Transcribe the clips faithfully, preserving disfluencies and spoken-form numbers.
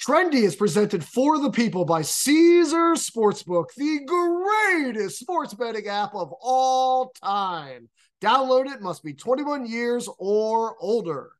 Trendy is presented for the people by Caesar Sportsbook, the greatest sports betting app of all time. Download it, must be twenty-one years or older.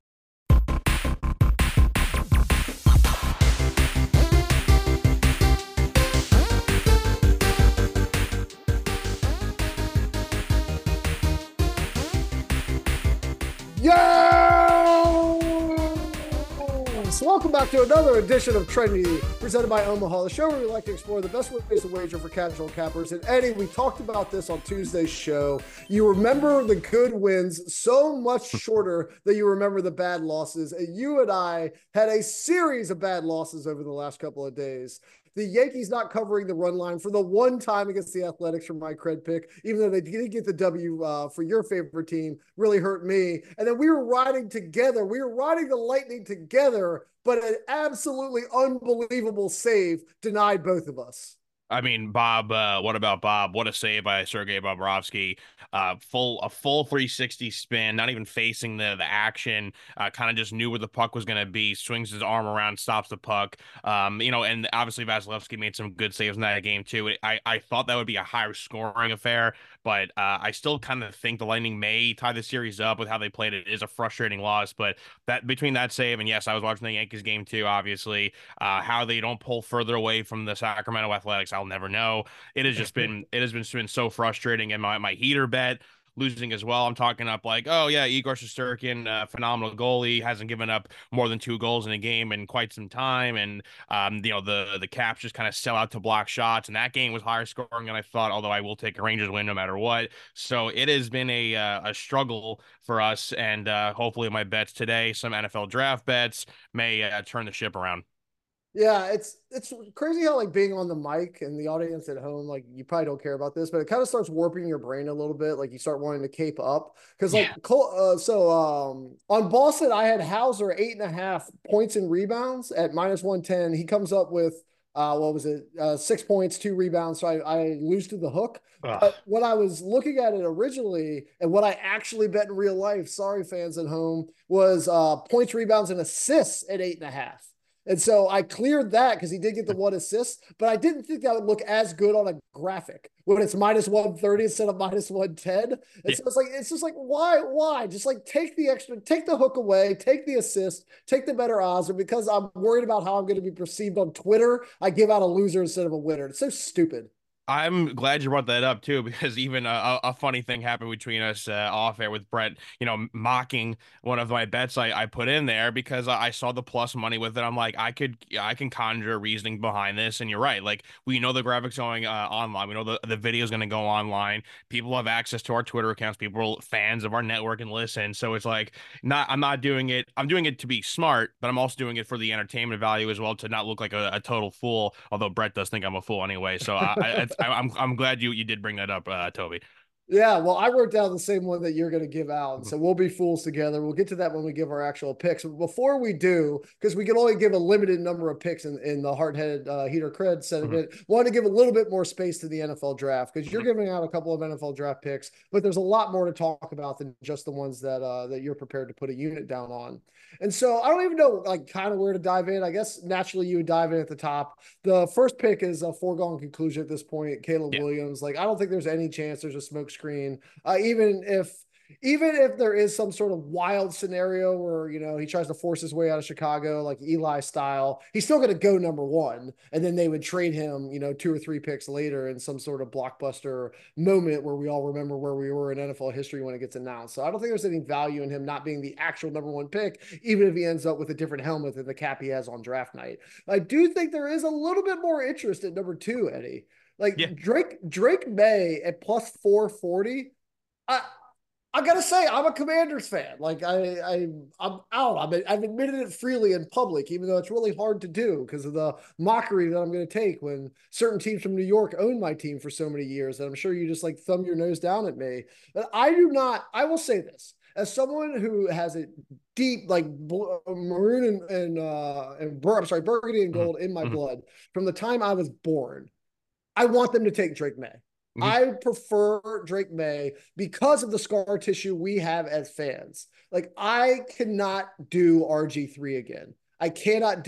Yes! Welcome back to another edition of Trendy, presented by Omaha, the show where we like to explore the best ways to wager for casual cappers. And Eddie, we talked about this on Tuesday's show. You remember the good wins so much shorter than you remember the bad losses. And you and I had a series of bad losses over the last couple of days. The Yankees not covering the run line for the one time against the Athletics for my cred pick, even though they did get the W uh, for your favorite team, really hurt me. And then we were riding together. We were riding the Lightning together, but an absolutely unbelievable save denied both of us. I mean, Bob, uh, what about Bob? What a save by Sergei Bobrovsky. Uh, full a full three sixty spin, not even facing the the action. Uh, kind of just knew where the puck was going to be. Swings his arm around, stops the puck. Um, you know, and obviously Vasilevsky made some good saves in that game too. I I thought that would be a higher scoring affair, but uh, I still kind of think the Lightning may tie the series up with how they played. It is a frustrating loss, but that between that save and yes, I was watching the Yankees game too. Obviously, uh, how they don't pull further away from the Sacramento Athletics, I'll never know. It has just been it has been, been so frustrating. And my, my heater bet losing as well. I'm talking up like, oh yeah, Igor Shesterkin, uh, phenomenal goalie, hasn't given up more than two goals in a game in quite some time. And um, you know, the the Caps just kind of sell out to block shots. And that game was higher scoring than I thought, although I will take a Rangers win no matter what. So it has been a uh, a struggle for us. And uh, hopefully my bets today, some N F L draft bets, may uh, turn the ship around. Yeah, it's it's crazy how like being on the mic and the audience at home, like you probably don't care about this, but it kind of starts warping your brain a little bit. Like you start wanting to cape up because like Yeah. uh, so um on Boston, I had Hauser eight and a half points and rebounds at minus one ten. He comes up with uh what was it uh six points, two rebounds. So I, I lose to the hook. Ugh. But when I was looking at it originally and what I actually bet in real life, sorry fans at home, was uh points, rebounds, and assists at eight and a half. And so I cleared that because he did get the one assist, but I didn't think that would look as good on a graphic when it's minus one thirty instead of minus one ten. And Yeah. so it's like, it's just like, why, why? Just like take the extra, take the hook away, take the assist, take the better odds. Or because I'm worried about how I'm going to be perceived on Twitter, I give out a loser instead of a winner. It's so stupid. I'm glad you brought that up too, because even a, a funny thing happened between us uh, off air with Brett, you know, mocking one of my bets I, I put in there because I saw the plus money with it. I'm like, I could, I can conjure reasoning behind this. And you're right. Like, we know the graphics going uh, online. We know the, the video is going to go online. People have access to our Twitter accounts. People are fans of our network and listen. So it's like, not, I'm not doing it. I'm doing it to be smart, but I'm also doing it for the entertainment value as well, to not look like a, a total fool. Although Brett does think I'm a fool anyway. So I, I, I, I'm I'm glad you you did bring that up, uh, Toby. Yeah, well, I wrote down the same one that you're going to give out. And so we'll be fools together. We'll get to that when we give our actual picks. But before we do, because we can only give a limited number of picks in, in the hard-headed uh, heater cred segment, Mhm. want to give a little bit more space to the N F L draft because you're Mhm. giving out a couple of N F L draft picks, but there's a lot more to talk about than just the ones that uh, that you're prepared to put a unit down on. And so I don't even know like kind of where to dive in. I guess naturally you would dive in at the top. The first pick is a foregone conclusion at this point. Caleb Yeah. Williams. Like I don't think there's any chance there's a smoke screen. Uh, even if even if there is some sort of wild scenario where, you know, he tries to force his way out of Chicago, like Eli style, he's still going to go number one. And then they would trade him, you know, two or three picks later in some sort of blockbuster moment where we all remember where we were in N F L history when it gets announced. So I don't think there's any value in him not being the actual number one pick, even if he ends up with a different helmet than the cap he has on draft night. I do think there is a little bit more interest at number two, Eddie. Yeah. Like Drake, Drake May at plus four forty. I I gotta say, I'm a Commanders fan. Like I, I I'm out. I'm, I've admitted it freely in public, even though it's really hard to do because of the mockery that I'm going to take when certain teams from New York own my team for so many years. And I'm sure you just like thumb your nose down at me. But I do not. I will say this as someone who has a deep like maroon and and uh and I'm sorry, burgundy and Mhm. gold in my Mhm. blood from the time I was born. I want them to take Drake May. Mhm. I prefer Drake May because of the scar tissue we have as fans. Like, I cannot do R G three again. I cannot do it.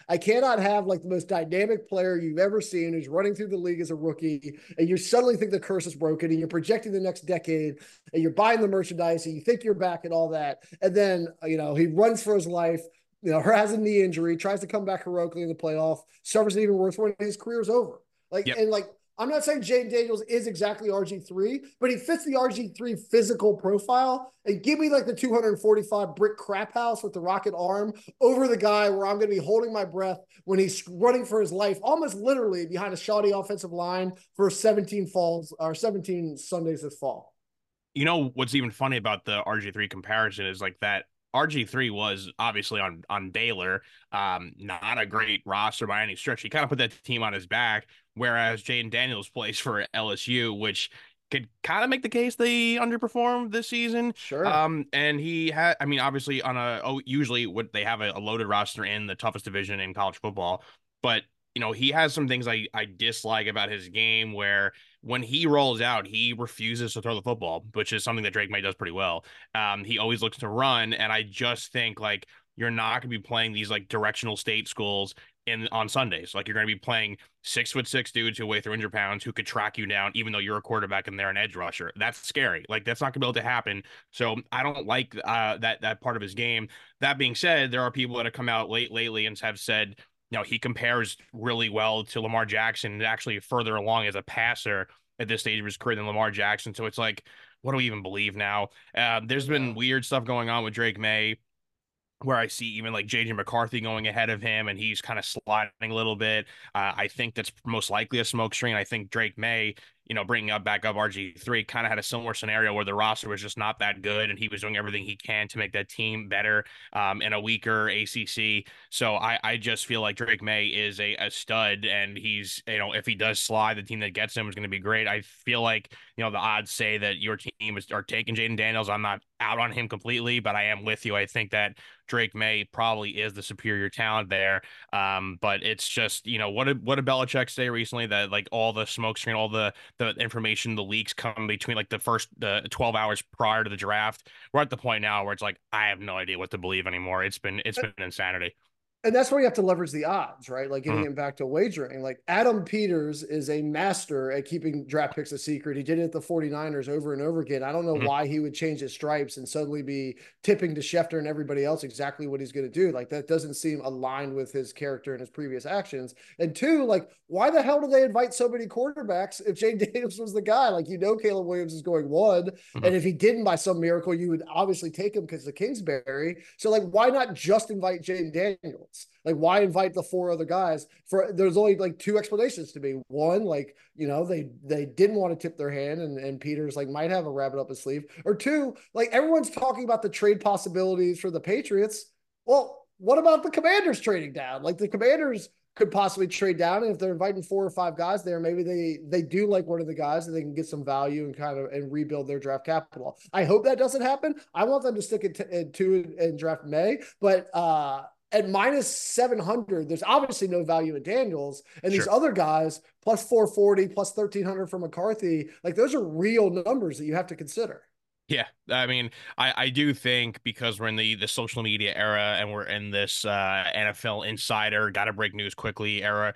I cannot have like the most dynamic player you've ever seen who's running through the league as a rookie, and you suddenly think the curse is broken, and you're projecting the next decade, and you're buying the merchandise, and you think you're back and all that, and then you know he runs for his life. You know, has a knee injury, tries to come back heroically in the playoff, suffers an even worse when his career's over. Like, Yep. and like, I'm not saying Jaden Daniels is exactly R G three, but he fits the R G three physical profile. And give me like the two forty-five brick crap house with the rocket arm over the guy where I'm going to be holding my breath when he's running for his life, almost literally behind a shoddy offensive line for seventeen falls or seventeen Sundays this fall. You know what's even funny about the R G three comparison is like that R G three was obviously on on Baylor, um, not a great roster by any stretch. He kind of put that team on his back, whereas Jaden Daniels plays for L S U, which could kind of make the case they underperformed this season. Sure. Um, and he had, I mean, obviously on a oh, usually what they have a, a loaded roster in the toughest division in college football, but you know he has some things I I dislike about his game where when he rolls out, he refuses to throw the football, which is something that Drake May does pretty well. Um, he always looks to run, and I just think like you're not going to be playing these like directional state schools in on Sundays. Like you're going to be playing six foot six dudes who weigh three hundred pounds who could track you down, even though you're a quarterback and they're an edge rusher. That's scary. Like that's not going to be able to happen. So I don't like uh, that that part of his game. That being said, there are people that have come out late lately and have said, you know, he compares really well to Lamar Jackson and actually further along as a passer at this stage of his career than Lamar Jackson. So it's like, what do we even believe now? Uh, there's been weird stuff going on with Drake May where I see even like J J McCarthy going ahead of him and he's kind of sliding a little bit. Uh, I think that's most likely a smoke screen. I think Drake May, you know, bringing up back up R G three kind of had a similar scenario where the roster was just not that good and he was doing everything he can to make that team better um, in a weaker A C C. So I, I just feel like Drake May is a, a stud and he's, you know, if he does slide, the team that gets him is going to be great. I feel like, you know, the odds say that your team is are taking Jaden Daniels. I'm not out on him completely, but I am with you. I think that Drake May probably is the superior talent there. Um, but it's just, you know, what did what did Belichick say recently that like all the smoke screen, all the the information, the leaks come between like the first the twelve hours prior to the draft. We're at the point now where it's like I have no idea what to believe anymore. It's been it's been insanity. And that's where you have to leverage the odds, right? Like getting Mhm. it back to wagering. Like Adam Peters is a master at keeping draft picks a secret. He did it at the 49ers over and over again. I don't know Mhm. why he would change his stripes and suddenly be tipping to Schefter and everybody else exactly what he's going to do. Like that doesn't seem aligned with his character and his previous actions. And two, like why the hell do they invite so many quarterbacks if Jay Daniels was the guy? Like you know Caleb Williams is going one. Mhm. And if he didn't by some miracle, you would obviously take him because of Kingsbury. So like why not just invite Jaden Daniels? Like, why invite the four other guys? For there's only like two explanations to me. One, like you know, they they didn't want to tip their hand, and and Peters like might have a rabbit up his sleeve. Or two, like everyone's talking about the trade possibilities for the Patriots. Well, what about the Commanders trading down? Like the Commanders could possibly trade down, and if they're inviting four or five guys there, maybe they they do like one of the guys that they can get some value and kind of and rebuild their draft capital. I hope that doesn't happen. I want them to stick it to, to and draft May, but uh at minus seven hundred, there's obviously no value in Daniels. And Sure. these other guys, plus four forty, plus thirteen hundred for McCarthy, like those are real numbers that you have to consider. Yeah, I mean, I I do think because we're in the the social media era and we're in this uh N F L insider, gotta break news quickly era.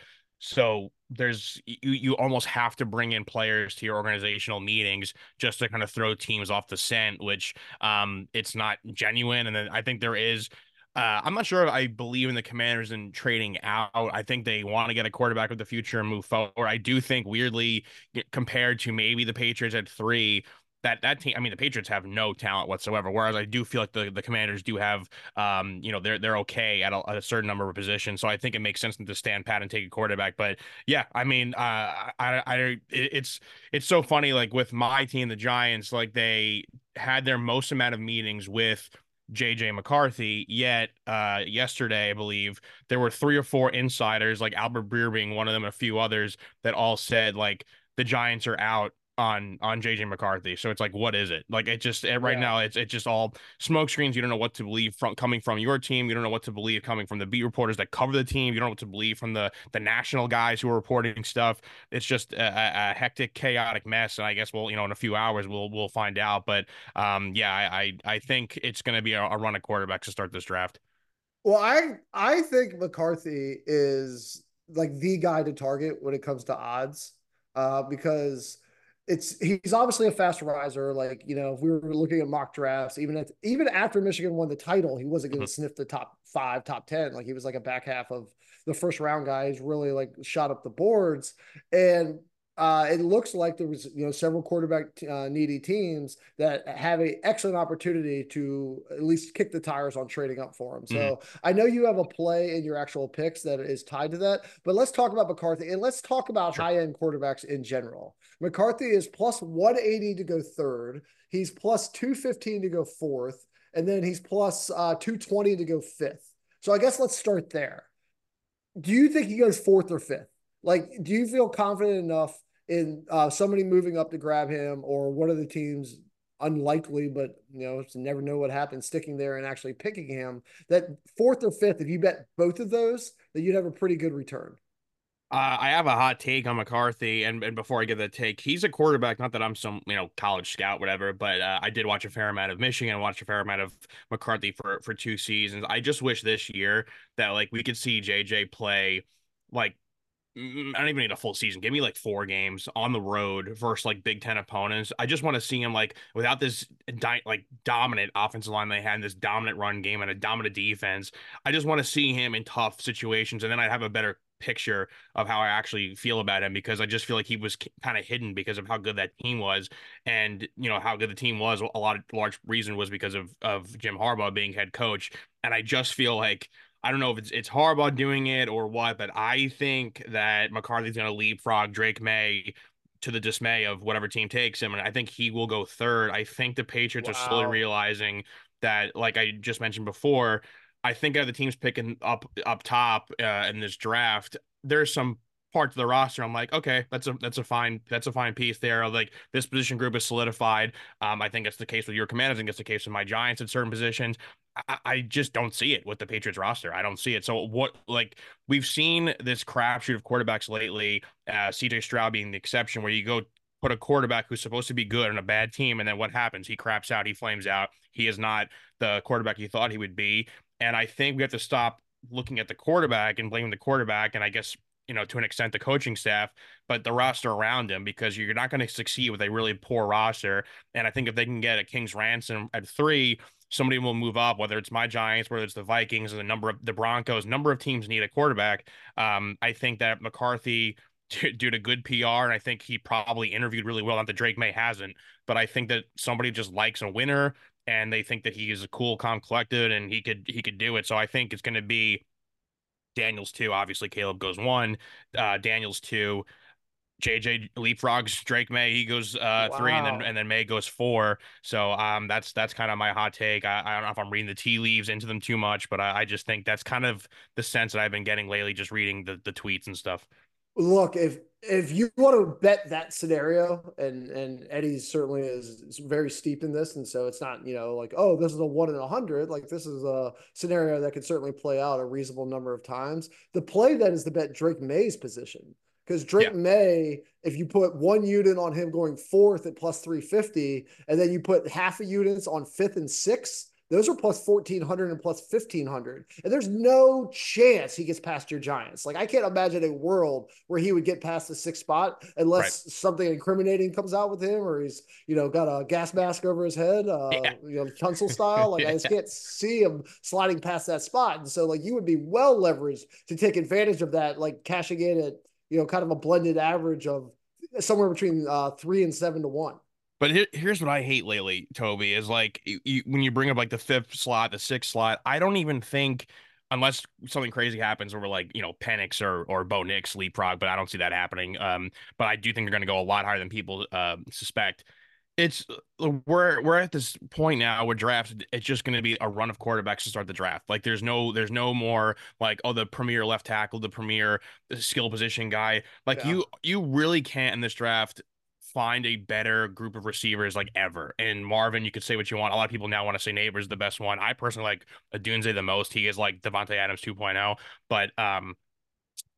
So there's you you almost have to bring in players to your organizational meetings just to kind of throw teams off the scent, which um it's not genuine. And then I think there is uh, I'm not sure if I believe in the Commanders in trading out. I think they want to get a quarterback of the future and move forward. I do think weirdly compared to maybe the Patriots at three, that that team, I mean, the Patriots have no talent whatsoever. Whereas I do feel like the, the Commanders do have, um, you know, they're they're okay at a, at a certain number of positions. So I think it makes sense to stand pat and take a quarterback. But yeah, I mean, uh, I I it's it's so funny. Like with my team, the Giants, like they had their most amount of meetings with J J McCarthy, yet uh, yesterday, I believe, there were three or four insiders, like Albert Breer being one of them, and a few others, that all said like the Giants are out on on J J McCarthy. So it's like, what is it? Like it just it, right Yeah. now it's it's just all smoke screens. You don't know what to believe from coming from your team. You don't know what to believe coming from the beat reporters that cover the team. You don't know what to believe from the the national guys who are reporting stuff. It's just a, a, a hectic, chaotic mess. And I guess we'll, you know, in a few hours we'll we'll find out. But um, yeah, I I, I think it's going to be a, a run of quarterbacks to start this draft. Well, I I think McCarthy is like the guy to target when it comes to odds, uh, because it's he's obviously a fast riser. Like you know, if we were looking at mock drafts, even at even after Michigan won the title, he wasn't going Mhm. to sniff the top five, top ten. Like he was like a back half of the first round guy. He's really like shot up the boards, and uh, it looks like there was you know several quarterback uh, needy teams that have a excellent opportunity to at least kick the tires on trading up for him. Mhm. So I know you have a play in your actual picks that is tied to that, but let's talk about McCarthy and let's talk about Sure. high end quarterbacks in general. McCarthy is plus one eighty to go third. He's plus two fifteen to go fourth, and then he's plus uh, two twenty to go fifth. So I guess let's start there. Do you think he goes fourth or fifth? Like, do you feel confident enough in uh, somebody moving up to grab him, or one of the teams unlikely, but you know, to never know what happens, sticking there and actually picking him? That fourth or fifth, if you bet both of those, that you'd have a pretty good return. Uh, I have a hot take on McCarthy, and, and before I get that take, he's a quarterback. Not that I'm some you know college scout, whatever, but uh, I did watch a fair amount of Michigan, watched a fair amount of McCarthy for for two seasons. I just wish this year that like we could see J J play like mm, I don't even need a full season. Give me like four games on the road versus like Big Ten opponents. I just want to see him like without this di like dominant offensive line they had, and this dominant run game and a dominant defense. I just want to see him in tough situations, and then I'd have a better picture of how I actually feel about him because I just feel like he was kind of hidden because of how good that team was, and you know how good the team was. A lot of large reason was because of of Jim Harbaugh being head coach, and I just feel like I don't know if it's it's Harbaugh doing it or what, but I think that McCarthy's going to leapfrog Drake May to the dismay of whatever team takes him, and I think he will go third. I think the Patriots are slowly Wow. realizing that, like I just mentioned before, I think of the teams picking up up top uh, in this draft, there's some parts of the roster I'm like, okay, that's a that's a fine that's a fine piece there. Like this position group is solidified. Um, I think it's the case with your Commanders. I think it's the case with my Giants at certain positions. I, I just don't see it with the Patriots roster. I don't see it. So what like we've seen this crapshoot of quarterbacks lately, uh, C J Stroud being the exception, where you go put a quarterback who's supposed to be good on a bad team, and then what happens? He craps out, he flames out. He is not the quarterback you thought he would be. And I think we have to stop looking at the quarterback and blaming the quarterback, and I guess you know to an extent the coaching staff, but the roster around him because you're not going to succeed with a really poor roster. And I think if they can get a King's ransom at three, somebody will move up, whether it's my Giants, whether it's the Vikings, or the number of the Broncos, number of teams need a quarterback. Um, I think that McCarthy, due to good P R, and I think he probably interviewed really well. Not that Drake May hasn't, but I think that somebody just likes a winner, and they think that he is a cool, calm, collected, and he could he could do it. So I think it's going to be Daniels two. Obviously, Caleb goes one, uh, Daniels two. J J leapfrogs Drake May. He goes uh three, and then Wow. and then May goes four. So um that's that's kind of my hot take. I, I don't know if I'm reading the tea leaves into them too much, but I, I just think that's kind of the sense that I've been getting lately, just reading the the tweets and stuff. Look, if if you want to bet that scenario, and and Eddie certainly is, is very steeped in this, and so it's not you know like oh this is a one in a hundred, like this is a scenario that could certainly play out a reasonable number of times. The play then is to bet Drake May's position because Yeah, Drake May, if you put one unit on him going fourth at plus three fifty, and then you put half a units on fifth and sixth, those are plus fourteen hundred and plus fifteen hundred. And there's no chance he gets past your Giants. Like, I can't imagine a world where he would get past the sixth spot right. unless something incriminating comes out with him or he's, you know, got a gas mask over his head, uh, Yeah. you know, Tunsil style. Like, I just Yeah. can't see him sliding past that spot. And so, like, you would be well leveraged to take advantage of that, like cashing in at, you know, kind of a blended average of somewhere between uh, three and seven to one. But here, here's what I hate lately, Toby, is like you, you, when you bring up like the fifth slot, the sixth slot, I don't even think unless something crazy happens where we're like, you know, Penix or or Bo Nix leapfrog, but I don't see that happening. Um, but I do think they're going to go a lot higher than people uh, suspect. It's uh, we're we're at this point now where drafts it's just going to be a run of quarterbacks to start the draft. Like there's no there's no more like oh the premier left tackle, the premier skill position guy. Like Yeah. you you really can't in this draft find a better group of receivers like ever. And Marvin, you could say what you want. A lot of people now want to say Neighbors the best one. I personally like Adunze the most. He is like Devontae Adams 2.0, but um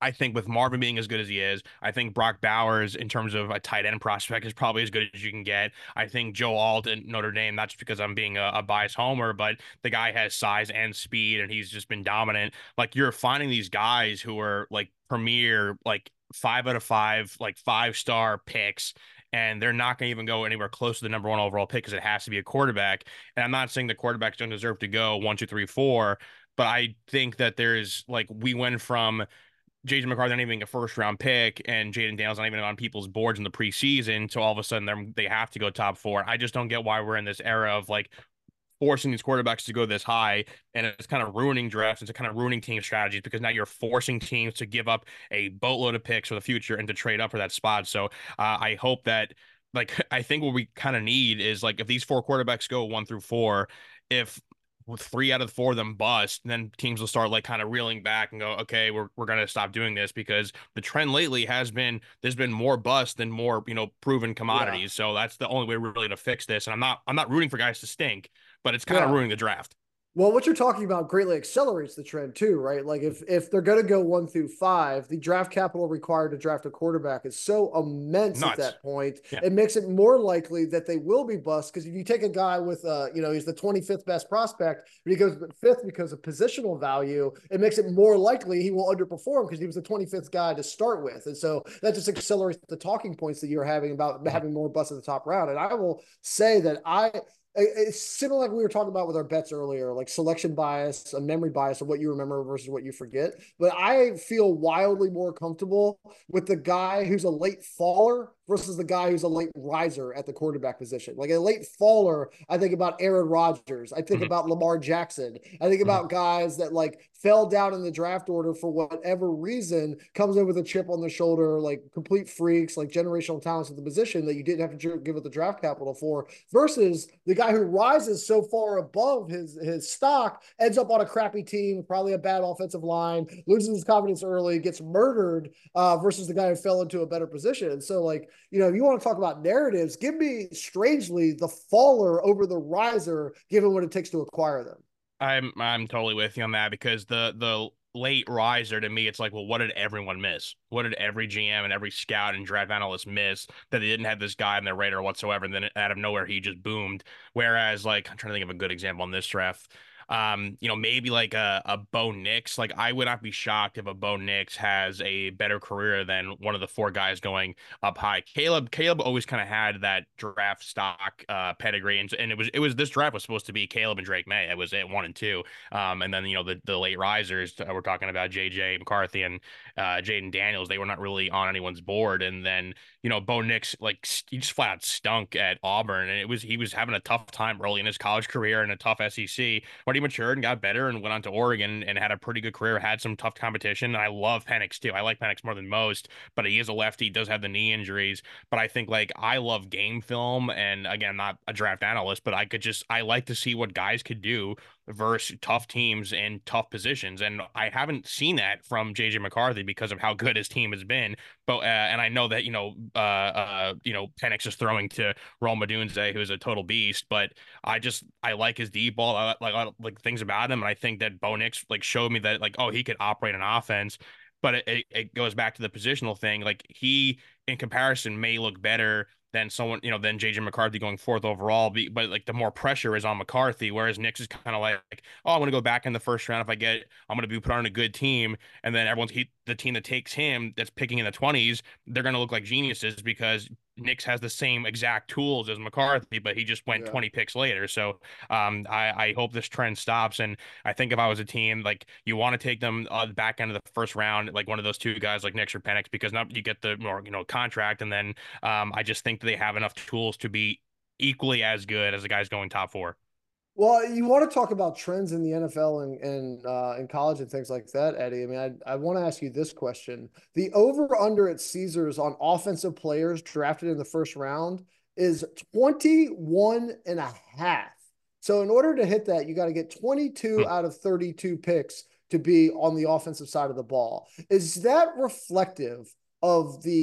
I think with Marvin being as good as he is, I think Brock Bowers, in terms of a tight end prospect, is probably as good as you can get. I think Joe Alt at Notre Dame, not just because I'm being a, a biased homer, but the guy has size and speed, and he's just been dominant. Like, you're finding these guys who are like premier, like five out of five, like five star picks, and they're not going to even go anywhere close to the number one overall pick because it has to be a quarterback. And I'm not saying the quarterbacks don't deserve to go one, two, three, four, but I think that there's like we went from J J McCarthy not even being a first round pick and Jaden Daniels not even on people's boards in the preseason. So all of a sudden they they have to go top four. I just don't get why we're in this era of like forcing these quarterbacks to go this high, and it's kind of ruining drafts. It's kind of ruining team strategies because now you're forcing teams to give up a boatload of picks for the future and to trade up for that spot. So uh, I hope that, like, I think what we kind of need is like if these four quarterbacks go one through four, if with three out of the four of them bust, then teams will start like kind of reeling back and go, okay, we're we're gonna stop doing this because the trend lately has been there's been more bust than more, you know, proven Yeah. commodities. So that's the only way we're really to fix this. And I'm not I'm not rooting for guys to stink, but it's kind of Yeah. ruining the draft. Well, what you're talking about greatly accelerates the trend too, right? Like if if they're going to go one through five, the draft capital required to draft a quarterback is so immense at Nuts. that point. Yeah. It makes it more likely that they will be bust because if you take a guy with, uh, you know, he's the twenty-fifth best prospect, but he goes fifth because of positional value, it makes it more likely he will underperform because he was the twenty-fifth guy to start with, and so that just accelerates the talking points that you're having about having more busts at the top round. And I will say that I it's similar like we were talking about with our bets earlier, like selection bias, a memory bias of what you remember versus what you forget. But I feel wildly more comfortable with the guy who's a late faller versus the guy who's a late riser at the quarterback position. Like a late faller, I think about Aaron Rodgers. I think Mhm. about Lamar Jackson. I think Mhm. about guys that like fell down in the draft order for whatever reason, comes in with a chip on their shoulder, like complete freaks, like generational talents at the position that you didn't have to give it the draft capital for, versus the guy who rises so far above his his stock, ends up on a crappy team, probably a bad offensive line, loses his confidence early, gets murdered, uh, versus the guy who fell into a better position. And so, like, you know, if you want to talk about narratives, give me strangely the faller over the riser, given what it takes to acquire them. I'm I'm totally with you on that because the the late riser to me, it's like, well, what did everyone miss? What did every G M and every scout and draft analyst miss that they didn't have this guy on their radar whatsoever? And then out of nowhere, he just boomed. Whereas, like, I'm trying to think of a good example on this draft. Um, you know, maybe like a, a Bo Nix. Like, I would not be shocked if a Bo Nix has a better career than one of the four guys going up high. Caleb, Caleb always kind of had that draft stock uh pedigree, and, and it was it was this draft was supposed to be Caleb and Drake May. It was at one and two. Um, and then you know the the late risers uh, we're talking about J J McCarthy and uh Jaden Daniels. They were not really on anyone's board, and then you know Bo Nix like he just flat out stunk at Auburn, and it was he was having a tough time early in his college career and a tough S E C. But he matured and got better and went on to Oregon and had a pretty good career. Had some tough competition. And I love Penix too. I like Penix more than most, but he is a lefty. He does have the knee injuries. But I think like I love game film, and again, I'm not a draft analyst, but I could just I like to see what guys could do versus tough teams and tough positions. And I haven't seen that from J J McCarthy because of how good his team has been. But uh, and I know that you know uh uh you know Penix is throwing to Rome Odunze, who's a total beast. But I just I like his deep ball. I like I like things about him, and I think that Bo Nix like showed me that like oh he could operate an offense. But it, it, it goes back to the positional thing. Like he, in comparison, may look better than someone, you know, than J J McCarthy going fourth overall. But like the more pressure is on McCarthy, whereas Nix is kind of like, oh, I'm going to go back in the first round if I get, I'm going to be put on a good team, and then everyone's he, the team that takes him that's picking in the twenties, they're going to look like geniuses because Nix has the same exact tools as McCarthy, but he just went Yeah. twenty picks later. So um, I, I hope this trend stops. And I think if I was a team, like you want to take them on the back end of the first round, like one of those two guys like Nix or Penix, because now you get the more, you know, contract. And then um, I just think that they have enough tools to be equally as good as the guys going top four. Well, you want to talk about trends in the N F L and and uh, in college and things like that, Eddie. I mean, I I want to ask you this question: the over under at Caesars on offensive players drafted in the first round is twenty-one and a half. So in order to hit that, you got to get twenty-two Hmm. out of thirty-two picks to be on the offensive side of the ball. Is that reflective of the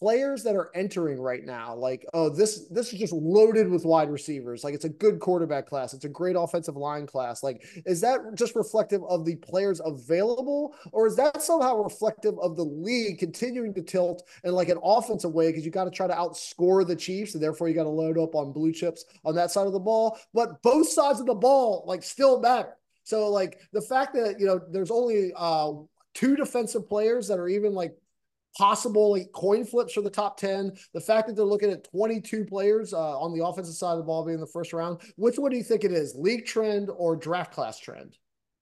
players that are entering right now, like, oh, this this is just loaded with wide receivers. Like, it's a good quarterback class. It's a great offensive line class. Like, is that just reflective of the players available, or is that somehow reflective of the league continuing to tilt in like an offensive way? Because you got to try to outscore the Chiefs, and therefore you got to load up on blue chips on that side of the ball. But both sides of the ball like still matter. So like the fact that, you know, there's only uh two defensive players that are even like possible like coin flips for the top ten. The fact that they're looking at twenty-two players uh, on the offensive side of the ball being the first round. Which one do you think it is, league trend or draft class trend?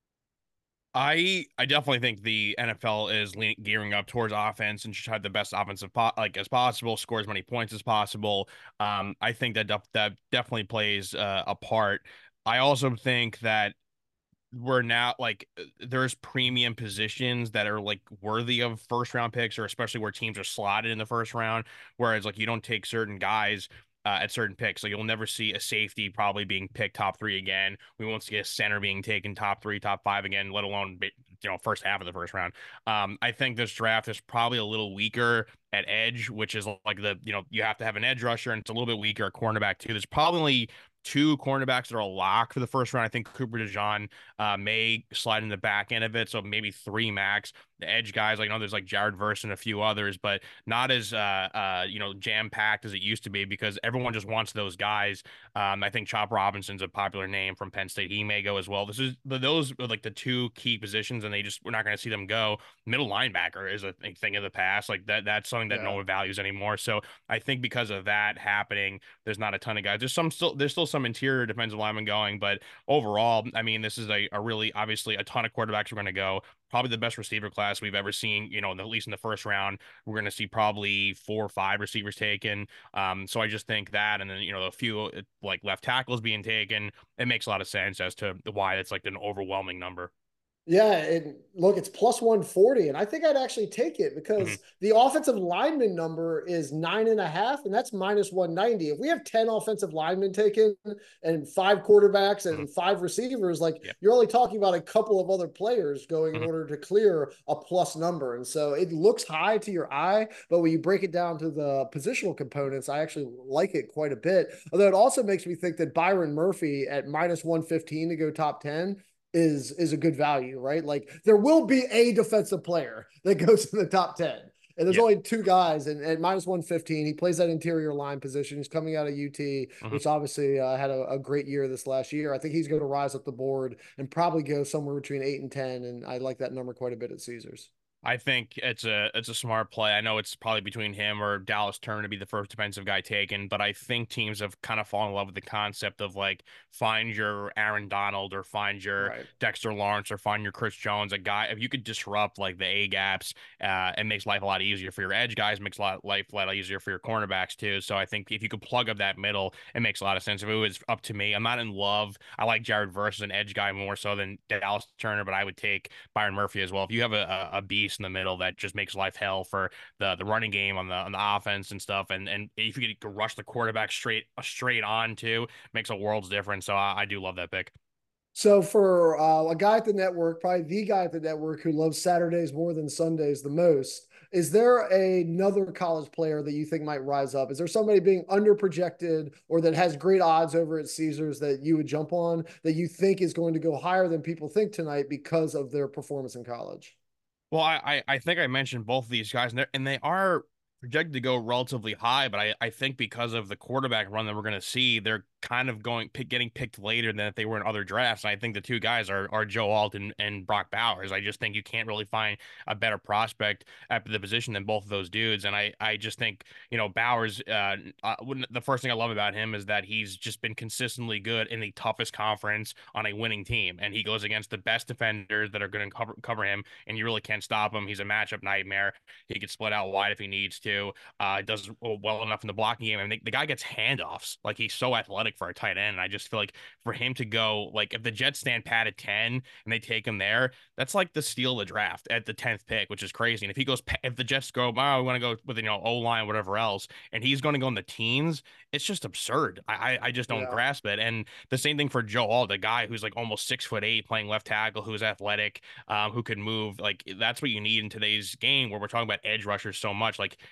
I I definitely think the N F L is le gearing up towards offense and should have the best offensive po like as possible, score as many points as possible. Um, I think that def that definitely plays uh, a part. I also think that we're now like uh, there's premium positions that are like worthy of first round picks, or especially where teams are slotted in the first round, whereas like you don't take certain guys uh, at certain picks. So you'll never see a safety probably being picked top three again. We won't see a center being taken top three, top five again, let alone you know first half of the first round. Um, I think this draft is probably a little weaker at edge, which is like the you know you have to have an edge rusher, and it's a little bit weaker at cornerback too. There's probably two cornerbacks that are a lock for the first round. I think Cooper DeJean uh, may slide in the back end of it, so maybe three max. The edge guys, like, I know there's like Jared Verse and a few others, but not as uh uh you know jam packed as it used to be because everyone just wants those guys. Um, I think Chop Robinson's a popular name from Penn State. He may go as well. This is those are like the two key positions, and they just we're not going to see them go. Middle linebacker is a thing of the past. Like that that's something that no Yeah. one values anymore. So I think because of that happening, there's not a ton of guys. There's some still there's still some interior defensive linemen going, but overall, I mean, this is a, a really obviously a ton of quarterbacks are going to go. Probably the best receiver class we've ever seen, you know, at least in the first round. We're going to see probably four or five receivers taken. Um, so I just think that, and then, you know, a few like left tackles being taken, it makes a lot of sense as to why it's like an overwhelming number. Yeah, and look, it's plus one forty, and I think I'd actually take it Mhm. because the offensive lineman number is nine and a half, and that's minus one ninety. If we have ten offensive linemen taken and five quarterbacks Mhm. and five receivers, like Yeah. you're only talking about a couple of other players going in Mhm. order to clear a plus number. And so it looks high to your eye, but when you break it down to the positional components, I actually like it quite a bit. Although it also makes me think that Byron Murphy at minus one fifteen to go top ten is is a good value, right? Like there will be a defensive player that goes in the top ten. And there's Yeah. only two guys, and at minus one fifteen, he plays that interior line position. He's coming out of U T, Mhm. which obviously uh, had a, a great year this last year. I think he's going to rise up the board and probably go somewhere between eight and ten. And I like that number quite a bit at Caesars. I think it's a it's a smart play. I know it's probably between him or Dallas Turner to be the first defensive guy taken, but I think teams have kind of fallen in love with the concept of like find your Aaron Donald or find your Right. Dexter Lawrence or find your Chris Jones, a guy if you could disrupt like the A gaps, uh, it makes life a lot easier for your edge guys, makes a lot life a lot easier for your cornerbacks too. So I think if you could plug up that middle, it makes a lot of sense. If it was up to me, I'm not in love. I like Jared versus an edge guy more so than Dallas Turner, but I would take Byron Murphy as well. If you have a, a beast in the middle that just makes life hell for the the running game on the on the offense and stuff, and and if you could rush the quarterback straight straight on too, makes a world's difference. So I, I do love that pick. So for uh, a guy at the network, probably the guy at the network who loves Saturdays more than Sundays the most, is there a, another college player that you think might rise up? Is there somebody being underprojected or that has great odds over at Caesars that you would jump on that you think is going to go higher than people think tonight because of their performance in college? Well, I, I I think I mentioned both of these guys, and, and they are projected to go relatively high, but I, I think because of the quarterback run that we're going to see, they're kind of going pick, getting picked later than if they were in other drafts. And I think the two guys are are Joe Alt and, and Brock Bowers. I just think you can't really find a better prospect at the position than both of those dudes. And I I just think you know Bowers. Uh, uh, the first thing I love about him is that he's just been consistently good in the toughest conference on a winning team, and he goes against the best defenders that are going to cover cover him, and you really can't stop him. He's a matchup nightmare. He could split out wide if he needs to. Uh, does well enough in the blocking game. I mean, the, the guy gets handoffs. Like he's so athletic for a tight end. And I just feel like for him to go, like if the Jets stand pat at ten and they take him there, that's like the steal of the draft at the tenth pick, which is crazy. And if he goes, if the Jets go, oh, we want to go with, you know, O line, whatever else, and he's going to go in the teens, it's just absurd. I, I, I just don't Yeah. grasp it. And the same thing for Joe Alt, the guy who's like almost six foot eight playing left tackle, who's athletic, um, who can move. Like that's what you need in today's game where we're talking about edge rushers so much. Like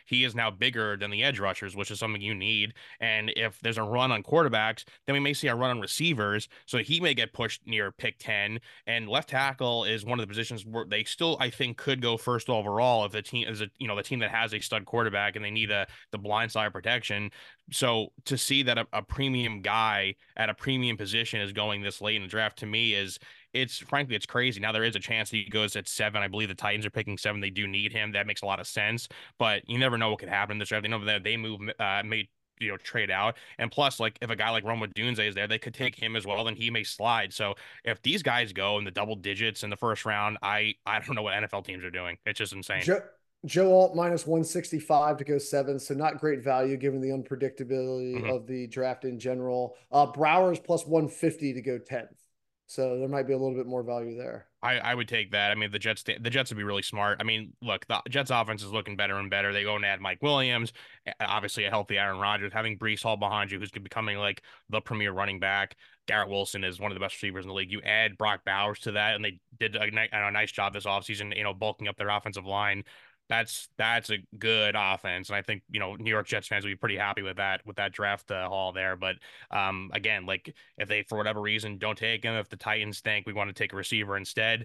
he is now bigger than the edge rushers, which is something you need. And if there's a run on quarterbacks, then we may see a run on receivers. So he may get pushed near pick ten. And left tackle is one of the positions where they still, I think, could go first overall if the team is a, you know, the team that has a stud quarterback and they need a the blind side protection. So to see that a, a premium guy at a premium position is going this late in the draft, to me, is it's frankly it's crazy. Now there is a chance that he goes at seven. I believe the Titans are picking seven. They do need him. That makes a lot of sense. But you never know what could happen in this draft. They know that they move uh, made you know trade out, and plus, like, if a guy like Rome Odunze is there, they could take him as well. Then he may slide. So if these guys go in the double digits in the first round, I I don't know what N F L teams are doing. It's just insane. Joe, Joe Alt minus one sixty-five to go seven, so not great value given the unpredictability Mm-hmm. of the draft in general. Uh, Browers plus one fifty to go tenth, so there might be a little bit more value there. I, I would take that. I mean, the Jets, the Jets would be really smart. I mean, look, the Jets offense is looking better and better. They go and add Mike Williams, obviously a healthy Aaron Rodgers, having Breece Hall behind you, who's becoming like the premier running back. Garrett Wilson is one of the best receivers in the league. You add Brock Bowers to that, and they did a, a nice job this offseason, you know, bulking up their offensive line. That's that's a good offense, and I think you know New York Jets fans will be pretty happy with that with that draft uh, haul there. But um, again, like, if they for whatever reason don't take him, if the Titans think we want to take a receiver instead,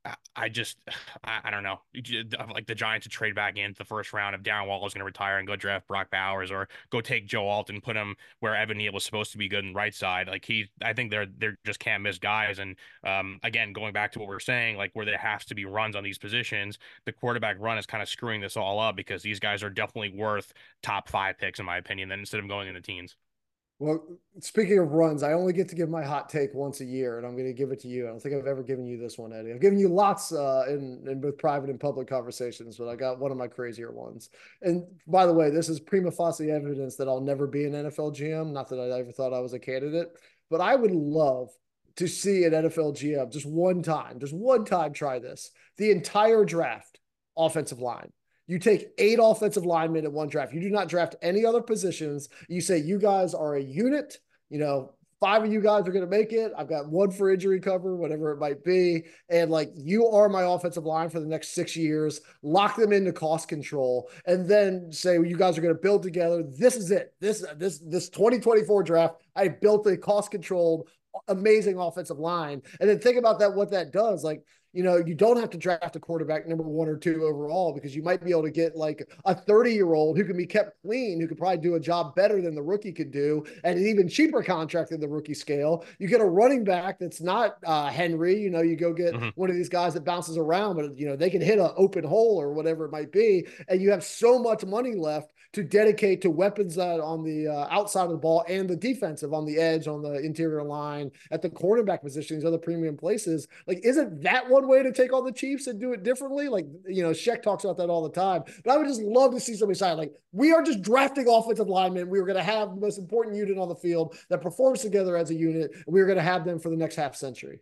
I just, I, I don't know. Like, the Giants to trade back into the first round if Darren Waller is going to retire and go draft Brock Bowers, or go take Joe Alton, put him where Evan Neal was supposed to be good in right side. Like, he, I think they're they're just can't miss guys. And um, again, going back to what we we're saying, like, where there has to be runs on these positions, the quarterback run is kind of screwing this all up, because these guys are definitely worth top five picks in my opinion, then instead of going in the teens. Well, speaking of runs, I only get to give my hot take once a year, and I'm going to give it to you. I don't think I've ever given you this one, Eddie. I've given you lots uh, in, in both private and public conversations, but I got one of my crazier ones. And by the way, this is prima facie evidence that I'll never be an N F L G M. Not that I ever thought I was a candidate, but I would love to see an N F L G M just one time, just one time try this. The entire draft, offensive line. You take eight offensive linemen in one draft. You do not draft any other positions. You say you guys are a unit. You know, five of you guys are going to make it. I've got one for injury cover, whatever it might be. And like, you are my offensive line for the next six years. Lock them into cost control, and then say, well, you guys are going to build together. This is it. This this this twenty twenty-four draft, I built a cost controlled, amazing offensive line. And then think about that, what that does. Like, you know, you don't have to draft a quarterback number one or two overall, because you might be able to get like a thirty year old who can be kept clean, who could probably do a job better than the rookie could do, and an even cheaper contract than the rookie scale. You get a running back that's not uh, Henry. You know, you go get mm-hmm. one of these guys that bounces around, but you know, they can hit an open hole or whatever it might be. And you have so much money left to dedicate to weapons uh, on the uh, outside of the ball and the defensive, on the edge, on the interior line, at the cornerback position, these other premium places. Like, isn't that one way to take all the Chiefs and do it differently? Like, you know, Sheck talks about that all the time, but I would just love to see somebody say, like, we are just drafting offensive linemen. We were going to have the most important unit on the field that performs together as a unit, and we were going to have them for the next half century.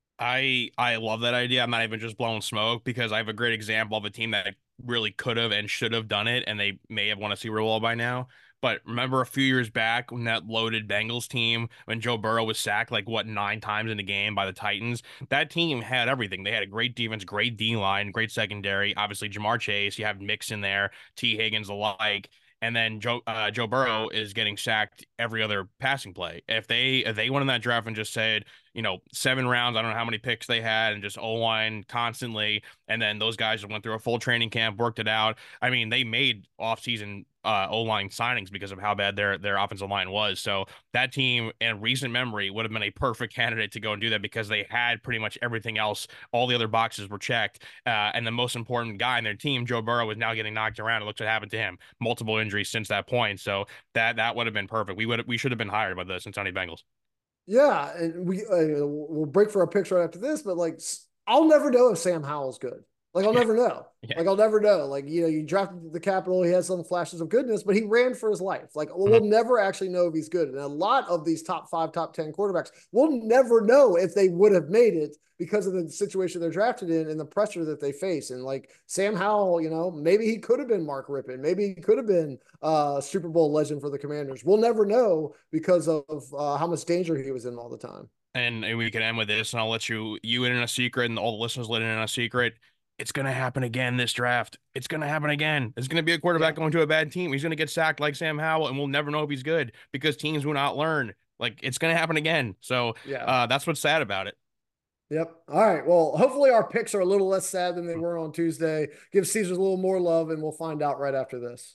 I I love that idea. I'm not even just blowing smoke, because I have a great example of a team that really could have and should have done it, and they may have won a Super Bowl by now. But remember a few years back when that loaded Bengals team, when Joe Burrow was sacked like what nine times in the game by the Titans? That team had everything. They had a great defense, great D line, great secondary. Obviously Jamar Chase, you have Mixon there, T Higgins alike. And then Joe uh, Joe Burrow is getting sacked every other passing play. If they if they went in that draft and just said, you know, seven rounds, I don't know how many picks they had, and just O-line constantly, and then those guys went through a full training camp, worked it out. I mean, they made offseason uh, O-line signings because of how bad their their offensive line was. So that team, in recent memory, would have been a perfect candidate to go and do that, because they had pretty much everything else. All the other boxes were checked. Uh, and the most important guy in their team, Joe Burrow, is now getting knocked around. And look what happened to him. Multiple injuries since that point. So that that would have been perfect. We would we should have been hired by the Cincinnati Bengals. Yeah, and we uh, we'll break for our picks right after this, but like, I'll never know if Sam Howell's good. Like, I'll never know. Yeah. Like, I'll never know. Like, you know, you drafted the Capitol, he has some flashes of goodness, but he ran for his life. Like, we'll mm-hmm. never actually know if he's good. And a lot of these top five, top ten quarterbacks, we'll never know if they would have made it because of the situation they're drafted in and the pressure that they face. And like Sam Howell, you know, maybe he could have been Mark Rippon. Maybe he could have been a uh, Super Bowl legend for the Commanders. We'll never know because of uh, how much danger he was in all the time. And, and we can end with this, and I'll let you, you in a secret, and all the listeners let in a secret. It's going to happen again this draft. It's going to happen again. It's going to be a quarterback Yeah. going to a bad team. He's going to get sacked like Sam Howell, and we'll never know if he's good because teams will not learn. Like, it's going to happen again. So Yeah. uh, that's what's sad about it. Yep. All right. Well, hopefully our picks are a little less sad than they were on Tuesday. Give Caesars a little more love, and we'll find out right after this.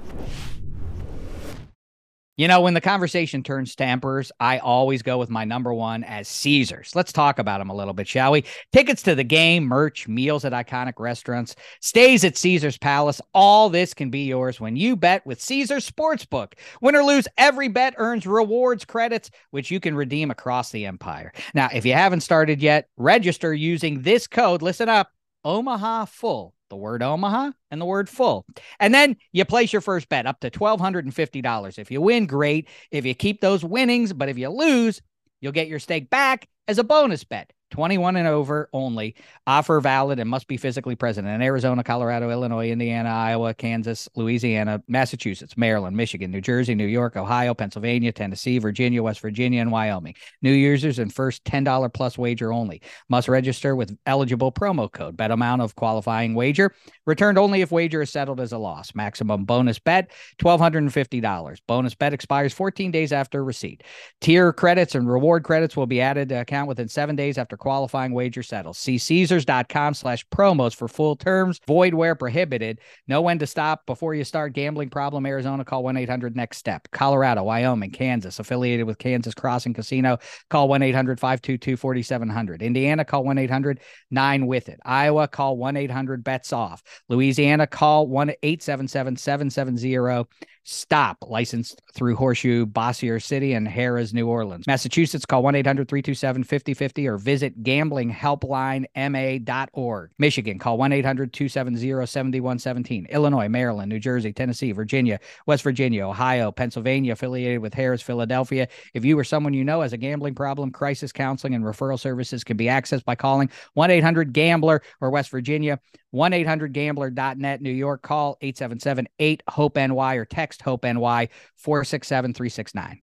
You know, when the conversation turns Stampers, I always go with my number one as Caesars. Let's talk about them a little bit, shall we? Tickets to the game, merch, meals at iconic restaurants, stays at Caesars Palace. All this can be yours when you bet with Caesars Sportsbook. Win or lose, every bet earns rewards credits, which you can redeem across the empire. Now, if you haven't started yet, register using this code. Listen up, Omaha Full. The word Omaha and the word full. And then you place your first bet up to one thousand two hundred fifty dollars. If you win, great. If you keep those winnings, but if you lose, you'll get your stake back as a bonus bet. twenty-one and over only. Offer valid and must be physically present in Arizona, Colorado, Illinois, Indiana, Iowa, Kansas, Louisiana, Massachusetts, Maryland, Michigan, New Jersey, New York, Ohio, Pennsylvania, Tennessee, Virginia, West Virginia, and Wyoming. New users and first ten dollars plus wager only. Must register with eligible promo code. Bet amount of qualifying wager. Returned only if wager is settled as a loss. Maximum bonus bet, one thousand two hundred fifty dollars. Bonus bet expires fourteen days after receipt. Tier credits and reward credits will be added to account within seven days after qualifying wager settles. See Caesars.com slash promos for full terms. Void where prohibited. Know when to stop before you start. Gambling problem, Arizona, call one eight hundred next step. Colorado, Wyoming, Kansas, affiliated with Kansas Crossing Casino, call one eight hundred five two two four seven zero zero. Indiana, call one eight hundred nine with it. Iowa, call one eight hundred bets off. Louisiana, call one eight seven seven seven seven zero stop. Licensed through Horseshoe, Bossier City, and Harrah's, New Orleans. Massachusetts, call one eight hundred three two seven five zero five zero or visit gambling helpline m a dot org. Michigan, call one eight hundred two seven zero seven one one seven. Illinois, Maryland, New Jersey, Tennessee, Virginia, West Virginia, Ohio, Pennsylvania, affiliated with Harrah's, Philadelphia. If you or someone you know has a gambling problem, crisis counseling and referral services can be accessed by calling one eight hundred gambler or West Virginia, one eight hundred gambler dot net. New York, call eight seven seven eight hope N Y or text HOPE N Y four six seven three six nine.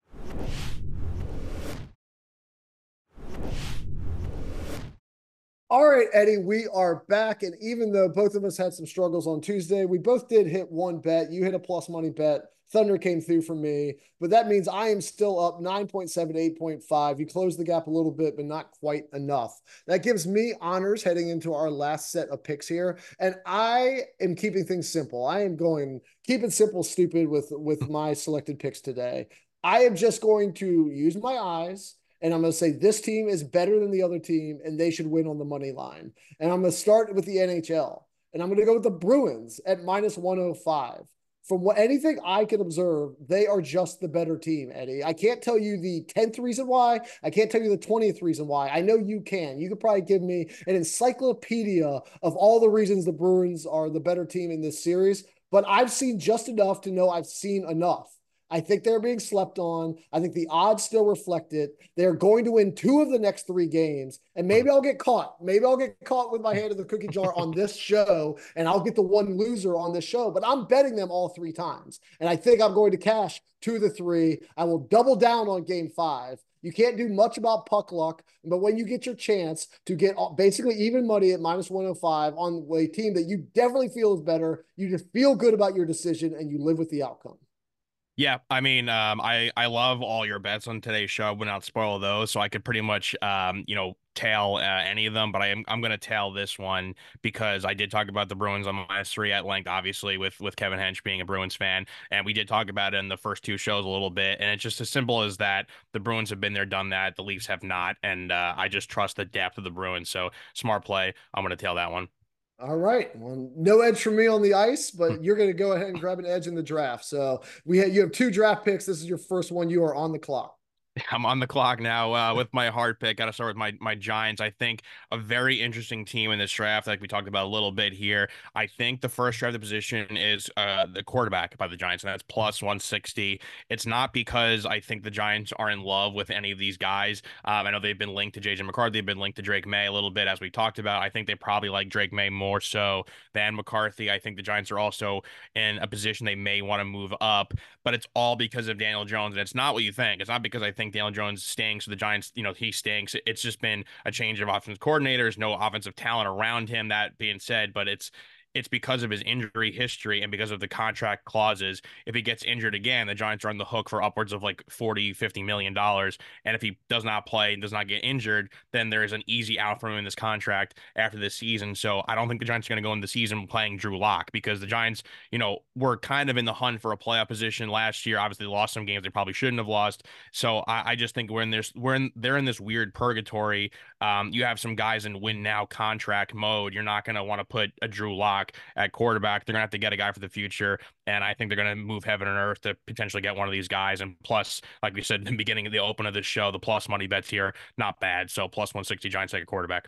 All right, Eddie, we are back. And even though both of us had some struggles on Tuesday, we both did hit one bet. You hit a plus money bet. Thunder came through for me, but that means I am still up nine point seven, eight point five. You closed the gap a little bit, but not quite enough. That gives me honors heading into our last set of picks here. And I am keeping things simple. I am going, keep it simple, stupid with, with my selected picks today. I am just going to use my eyes, and I'm going to say this team is better than the other team, and they should win on the money line. And I'm going to start with the N H L, and I'm going to go with the Bruins at minus one oh five. From what anything I can observe, they are just the better team, Eddie. I can't tell you the tenth reason why. I can't tell you the twentieth reason why. I know you can. You could probably give me an encyclopedia of all the reasons the Bruins are the better team in this series, but I've seen just enough to know I've seen enough. I think they're being slept on. I think the odds still reflect it. They're going to win two of the next three games, and maybe I'll get caught. Maybe I'll get caught with my hand in the cookie jar on this show, and I'll get the one loser on this show, but I'm betting them all three times, and I think I'm going to cash two of the three. I will double down on game five. You can't do much about puck luck, but when you get your chance to get basically even money at minus one oh five on a team that you definitely feel is better, you just feel good about your decision, and you live with the outcome. Yeah, I mean, um, I I love all your bets on today's show. I would not spoil those, so I could pretty much, um, you know, tail uh, any of them. But I am I'm gonna tail this one because I did talk about the Bruins on minus three at length, obviously with with Kevin Hench being a Bruins fan, and we did talk about it in the first two shows a little bit. And it's just as simple as that. The Bruins have been there, done that. The Leafs have not, and uh, I just trust the depth of the Bruins. So smart play. I'm gonna tail that one. All right. Well, no edge for me on the ice, but you're going to go ahead and grab an edge in the draft. So we have, you have two draft picks. This is your first one. You are on the clock. I'm on the clock now uh, with my hard pick. Got to start with my my Giants. I think a very interesting team in this draft, like we talked about a little bit here. I think the first draft position is uh, the quarterback by the Giants, and that's plus one sixty. It's not because I think the Giants are in love with any of these guys. Um, I know they've been linked to J J McCarthy, they've been linked to Drake May a little bit, as we talked about. I think they probably like Drake May more so than McCarthy. I think the Giants are also in a position they may want to move up, but it's all because of Daniel Jones, and it's not what you think. It's not because I think think Daniel Jones stinks. The Giants, you know, he stinks. It's just been a change of offensive coordinators, no offensive talent around him. That being said, but it's it's because of his injury history and because of the contract clauses. If he gets injured again, the Giants are on the hook for upwards of like forty, fifty million dollars. And if he does not play and does not get injured, then there is an easy out for him in this contract after this season. So I don't think the Giants are going to go into the season playing Drew Lock, because the Giants, you know, were kind of in the hunt for a playoff position last year. Obviously, they lost some games they probably shouldn't have lost. So I, I just think we're in this, we're in, they're in this weird purgatory. Um, you have some guys in win now contract mode. You're not going to want to put a Drew Lock at quarterback. They're gonna have to get a guy for the future, and I think they're gonna move heaven and earth to potentially get one of these guys. And plus, like we said in the beginning of the open of this show, the plus money bets here not bad. So plus one sixty Giants take a quarterback.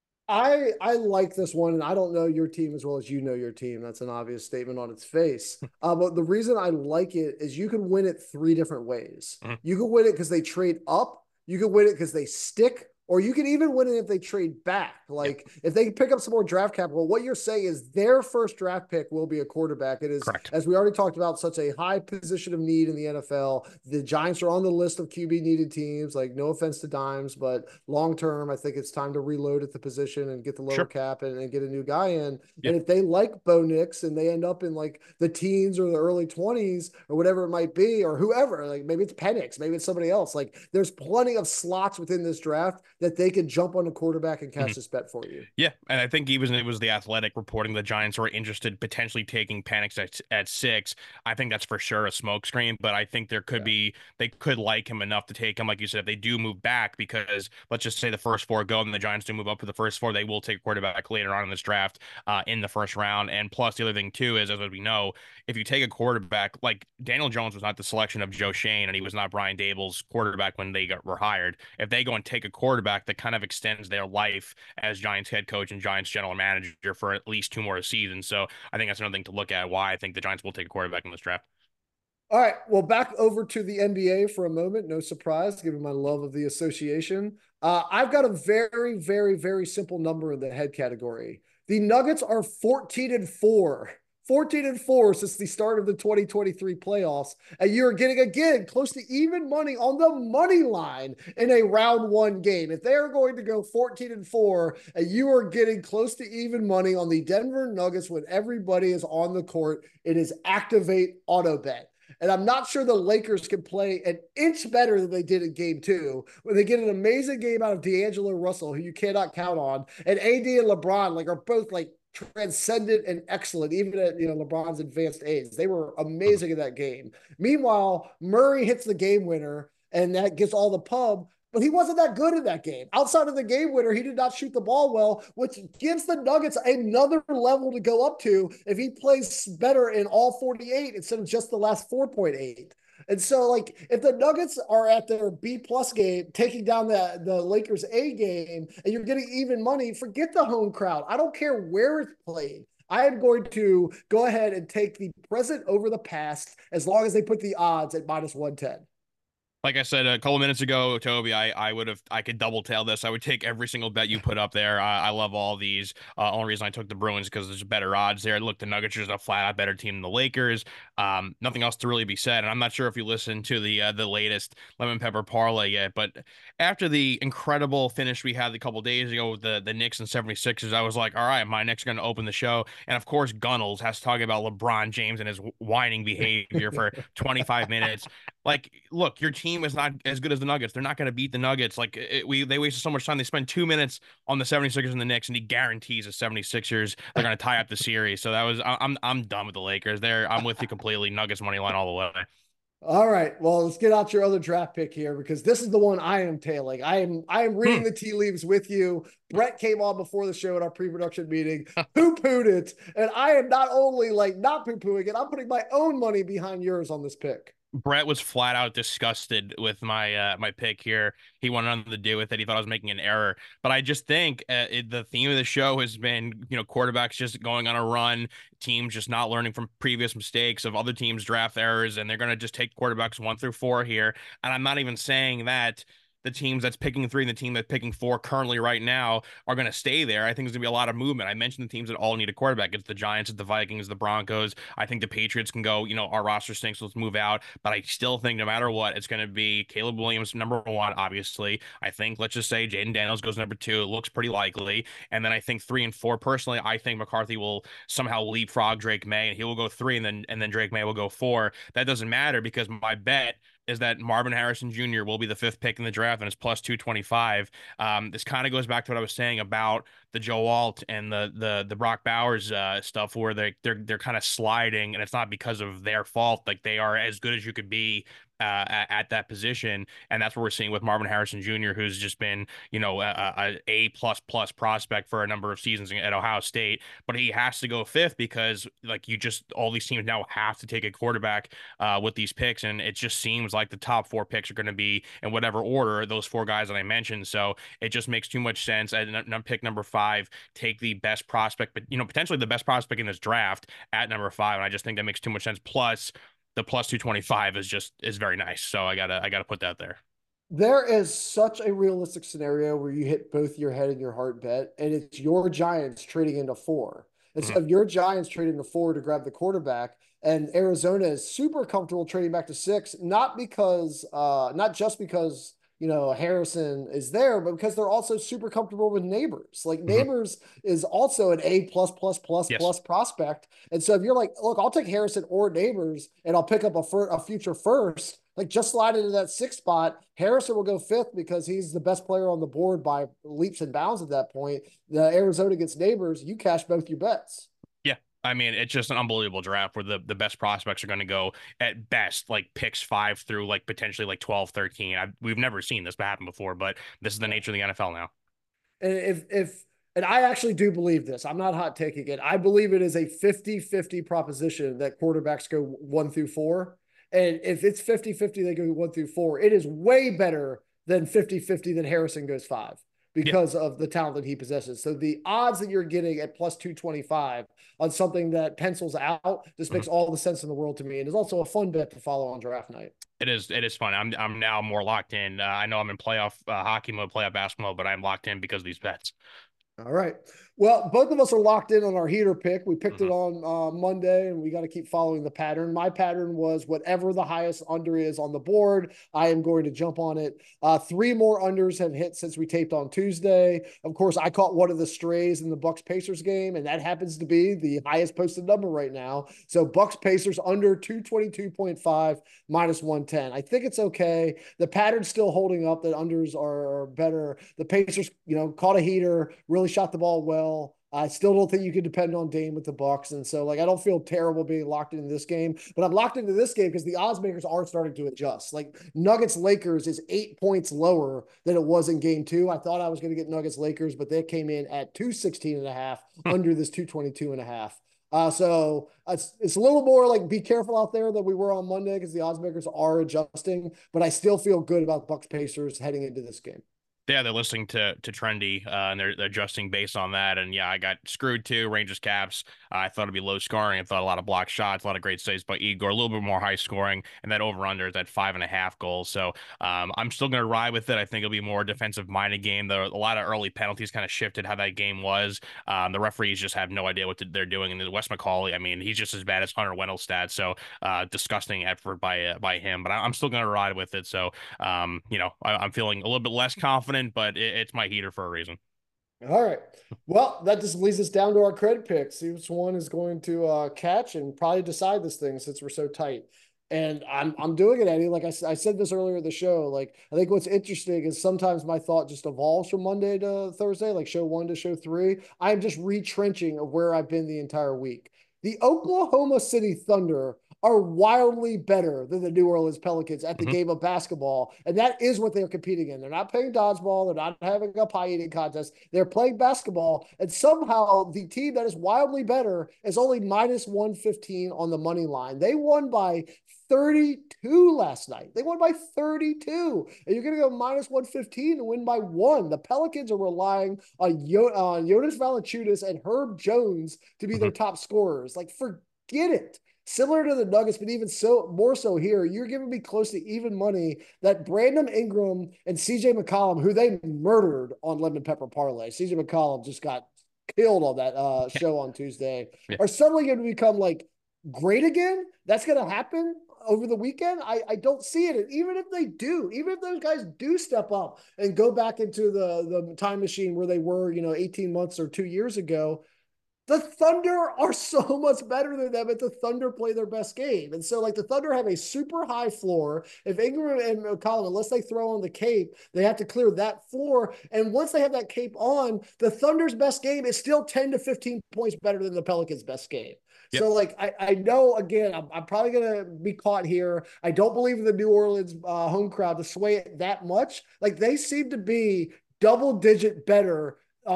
I I like this one, and I don't know your team as well as you know your team. That's an obvious statement on its face. Uh, but the reason I like it is you can win it three different ways. Mm-hmm. You can win it because they trade up. You can win it because they stick. Or you can even win it if they trade back. Like yep. if they pick up some more draft capital, what you're saying is their first draft pick will be a quarterback. It is, correct, as we already talked about, such a high position of need in the N F L. The Giants are on the list of Q B needed teams. Like, no offense to Dimes, but long term, I think it's time to reload at the position and get the lower sure. cap and, and get a new guy in. Yep. And if they like Bo Nix and they end up in like the teens or the early twenties or whatever it might be, or whoever, like maybe it's Penix, maybe it's somebody else. Like, there's plenty of slots within this draft that they could jump on a quarterback and cash mm-hmm. this bet for you. Yeah, and I think even it was the Athletic reporting the Giants were interested potentially taking Penix at, at six. I think that's for sure a smokescreen, but I think there could yeah. be, they could like him enough to take him, like you said, if they do move back, because let's just say the first four go and the Giants do move up for the first four, they will take quarterback later on in this draft uh, in the first round. And plus, the other thing too is, as we know, if you take a quarterback, like Daniel Jones was not the selection of Joe Schoen, and he was not Brian Daboll's quarterback when they got, were hired. If they go and take a quarterback that kind of extends their life as Giants head coach and Giants general manager for at least two more seasons. So I think that's another thing to look at, why I think the Giants will take a quarterback in this draft. All right, well, back over to the N B A for a moment. No surprise, given my love of the association. Uh, I've got a very, very, very simple number in the head category. The Nuggets are fourteen and four. fourteen and four since the start of the twenty twenty-three playoffs. And you're getting, again, close to even money on the money line in a round one game. If they are going to go fourteen and four, and you are getting close to even money on the Denver Nuggets when everybody is on the court, it is activate auto bet. And I'm not sure the Lakers can play an inch better than they did in game two, when they get an amazing game out of D'Angelo Russell, who you cannot count on. And A D and LeBron, like, are both like transcendent and excellent, even at, you know, LeBron's advanced age. They were amazing in that game. Meanwhile, Murray hits the game winner, and that gets all the pub, but he wasn't that good in that game. Outside of the game winner, he did not shoot the ball well, which gives the Nuggets another level to go up to if he plays better in all forty-eight instead of just the last four point eight. And so, like, if the Nuggets are at their B-plus game, taking down the, the Lakers A game, and you're getting even money, forget the home crowd. I don't care where it's played. I am going to go ahead and take the present over the past, as long as they put the odds at minus one ten. Like I said a couple minutes ago, Toby, I, I would have, I could double tail this. I would take every single bet you put up there. I, I love all these. Uh, only reason I took the Bruins because there's better odds there. Look, the Nuggets are just a flat out better team than the Lakers. Um, nothing else to really be said. And I'm not sure if you listened to the uh, the latest Lemon Pepper Parlay yet, but after the incredible finish we had a couple days ago with the, the Knicks and seventy-sixers, I was like, all right, my Knicks are going to open the show. And of course, Gunnels has to talk about LeBron James and his whining behavior for twenty-five minutes. Like, look, your team is not as good as the Nuggets. They're not going to beat the Nuggets. Like, it, we they wasted so much time. They spent two minutes on the seventy-sixers and the Knicks, and he guarantees the seventy-sixers they're going to tie up the series. So that was I'm I'm done with the Lakers. There, I'm with you completely. Nuggets money line all the way. All right, well, let's get out your other draft pick here, because this is the one I am tailing. I am I am reading hmm. the tea leaves with you. Brett came on before the show at our pre-production meeting, poo-pooed it, and I am not only like not poo-pooing it, I'm putting my own money behind yours on this pick. Brett was flat out disgusted with my uh, my pick here. He wanted nothing to do with it. He thought I was making an error. But I just think uh, it, the theme of the show has been, you know, quarterbacks just going on a run, teams just not learning from previous mistakes of other teams' draft errors, and they're going to just take quarterbacks one through four here. And I'm not even saying that the teams that's picking three and the team that's picking four currently right now are going to stay there. I think there's going to be a lot of movement. I mentioned the teams that all need a quarterback. It's the Giants, it's the Vikings, the Broncos. I think the Patriots can go, you know, our roster stinks, let's move out. But I still think no matter what, it's going to be Caleb Williams, number one, obviously. I think, let's just say Jaden Daniels goes number two. It looks pretty likely. And then I think three and four, personally, I think McCarthy will somehow leapfrog Drake May and he will go three and then and then Drake May will go four. That doesn't matter because my bet is that Marvin Harrison Junior will be the fifth pick in the draft and it's plus two twenty-five. Um, this kind of goes back to what I was saying about the Joe Alt and the the the Brock Bowers uh, stuff where they they're they're kind of sliding and it's not because of their fault. Like they are as good as you could be uh, at, at that position, and that's what we're seeing with Marvin Harrison Junior, who's just been, you know, a, a A plus plus prospect for a number of seasons at Ohio State. But he has to go fifth because, like, you just all these teams now have to take a quarterback uh, with these picks, and it just seems like the top four picks are going to be in whatever order those four guys that I mentioned. So it just makes too much sense. And pick number five, take the best prospect, but you know, potentially the best prospect in this draft at number five, and I just think that makes too much sense. Plus, the plus two twenty-five is just is very nice. So I gotta I gotta put that there. There is such a realistic scenario where you hit both your head and your heart bet, and it's your Giants trading into four. Instead mm-hmm. of your Giants trading to four to grab the quarterback, and Arizona is super comfortable trading back to six, not because, uh, not just because, you know, Harrison is there, but because they're also super comfortable with Neighbors. Like mm-hmm. Neighbors is also an A plus plus plus yes. plus prospect. And so if you're like, look, I'll take Harrison or Neighbors and I'll pick up a, fir- a future first, like just slide into that sixth spot. Harrison will go fifth because he's the best player on the board by leaps and bounds at that point. The Arizona gets Neighbors, you cash both your bets. I mean, it's just an unbelievable draft where the, the best prospects are going to go at best, like picks five through like potentially like twelve, thirteen. I, we've never seen this happen before, but this is the nature of the N F L now. And if, if, and I actually do believe this, I'm not hot taking it. I believe it is a fifty fifty proposition that quarterbacks go one through four. And if it's fifty fifty, they go one through four. It is way better than fifty fifty that Harrison goes five. Because yeah. of the talent that he possesses. So the odds that you're getting at plus two twenty-five on something that pencils out just makes mm-hmm. all the sense in the world to me. And it's also a fun bet to follow on draft night. It is. It is fun. I'm I'm now more locked in. Uh, I know I'm in playoff uh, hockey mode, playoff basketball mode, but I'm locked in because of these bets. All right. Well, both of us are locked in on our heater pick. We picked mm-hmm. it on uh, Monday, and we got to keep following the pattern. My pattern was whatever the highest under is on the board, I am going to jump on it. Uh, three more unders have hit since we taped on Tuesday. Of course, I caught one of the strays in the Bucks-Pacers game, and that happens to be the highest posted number right now. So Bucks-Pacers under two twenty-two point five, minus one ten. I think it's okay. The pattern's still holding up. That unders are better. The Pacers, you know, caught a heater, really shot the ball well. I still don't think you can depend on Dame with the Bucks. And so, like, I don't feel terrible being locked into this game, but I'm locked into this game because the odds makers are starting to adjust. Like, Nuggets Lakers is eight points lower than it was in game two. I thought I was going to get Nuggets Lakers, but they came in at two sixteen and a half under this two twenty-two and a half. Uh, so it's, it's a little more like be careful out there than we were on Monday because the odds makers are adjusting, but I still feel good about Bucks Pacers heading into this game. Yeah, they're listening to to Trendy, uh, and they're, they're adjusting based on that. And yeah, I got screwed too. Rangers Caps. Uh, I thought it'd be low scoring. I thought a lot of block shots, a lot of great saves by Igor, a little bit more high scoring, and that over under is at five and a half goals. So um, I'm still gonna ride with it. I think it'll be a more defensive minded game. There a lot of early penalties kind of shifted how that game was. Um, the referees just have no idea what they're doing. And Wes McCauley, I mean, he's just as bad as Hunter Wendelstedt. So uh, disgusting effort by uh, by him. But I, I'm still gonna ride with it. So um, you know, I, I'm feeling a little bit less confident, but it, it's my heater for a reason. All right. Well, that just leads us down to our credit picks. See which one is going to uh, catch and probably decide this thing since we're so tight. And I'm I'm doing it, Eddie. Like I, I said this earlier in the show. Like I think what's interesting is sometimes my thought just evolves from Monday to Thursday, like show one to show three. I'm just retrenching of where I've been the entire week. The Oklahoma City Thunder are wildly better than the New Orleans Pelicans at the mm-hmm. game of basketball. And that is what they're competing in. They're not playing dodgeball. They're not having a pie eating contest. They're playing basketball. And somehow the team that is wildly better is only minus one fifteen on the money line. They won by thirty-two last night. They won by thirty-two. And you're going to go minus one fifteen and win by one. The Pelicans are relying on, Yo- on Jonas Valanciunas and Herb Jones to be mm-hmm. their top scorers. Like, forget it. similar to the Nuggets, but even so more so here, you're giving me close to even money that Brandon Ingram and C J McCollum, who they murdered on Lemon Pepper Parlay. C J McCollum just got killed on that uh, show on Tuesday, Yeah. are suddenly going to become like great again. That's going to happen over the weekend. I, I don't see it. And even if they do, even if those guys do step up and go back into the, the time machine where they were, you know, eighteen months or two years ago, the Thunder are so much better than them, and the Thunder play their best game. And so, like, the Thunder have a super high floor. If Ingram and McCollum, unless they throw on the cape, they have to clear that floor. And once they have that cape on, the Thunder's best game is still ten to fifteen points better than the Pelicans' best game. Yep. So, like, I, I know, again, I'm, I'm probably going to be caught here. I don't believe in the New Orleans uh, home crowd to sway it that much. Like, they seem to be double-digit better